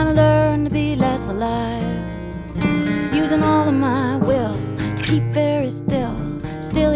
trying to learn to be less alive, using all of my will to keep very still.